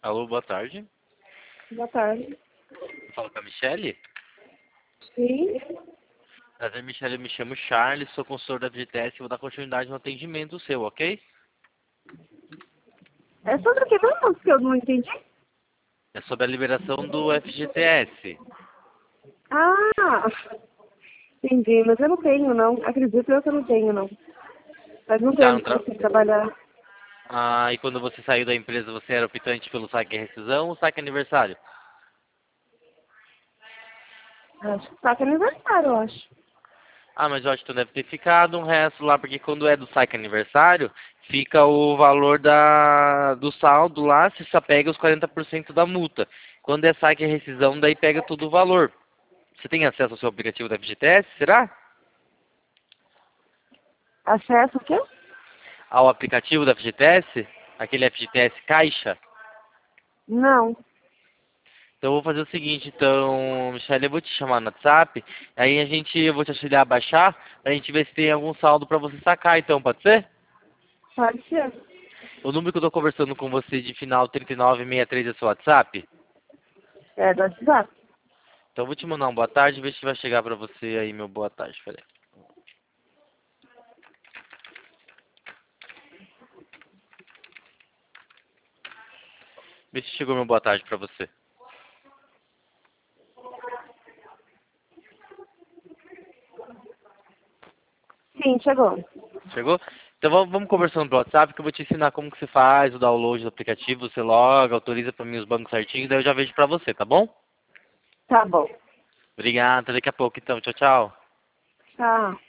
Alô, boa tarde. Boa tarde. Fala com a Michele? Sim. Prazer, Michele, eu me chamo Charles, sou consultor da FGTS e vou dar continuidade no atendimento seu, ok? É sobre o que mesmo que eu não entendi? É sobre a liberação do FGTS. Ah, entendi, mas eu não tenho não. Acredito eu que eu não tenho não. Faz um Já não tempo que eu tra... comecei a trabalhar. Ah, e quando você saiu da empresa, você era optante pelo saque rescisão ou saque aniversário? Acho que saca aniversário, eu acho. Ah, mas eu acho que tu deve ter ficado um resto lá, porque quando é do saque aniversário, fica o valor do saldo lá, se só pega os 40% da multa. Quando é saque e rescisão, daí pega todo o valor. Você tem acesso ao seu aplicativo da FGTS, será? Acesso o quê? Ao aplicativo da FGTS? Aquele FGTS Caixa? Não. Então eu vou fazer o seguinte, então, Michele, eu vou te chamar no WhatsApp, aí eu vou te auxiliar a baixar, pra gente ver se tem algum saldo pra você sacar, então, pode ser? Pode ser. O número que eu tô conversando com você de final 3963 é seu WhatsApp? É do WhatsApp. Então eu vou te mandar um boa tarde, ver se vai chegar pra você aí, meu boa tarde, peraí. Vê se chegou meu boa tarde pra você. Sim, chegou. Chegou? Então vamos conversando pelo WhatsApp que eu vou te ensinar como que você faz o download do aplicativo, você loga, autoriza pra mim os bancos certinhos, daí eu já vejo pra você, tá bom? Tá bom. Obrigado, até daqui a pouco então, tchau, tchau. Tá.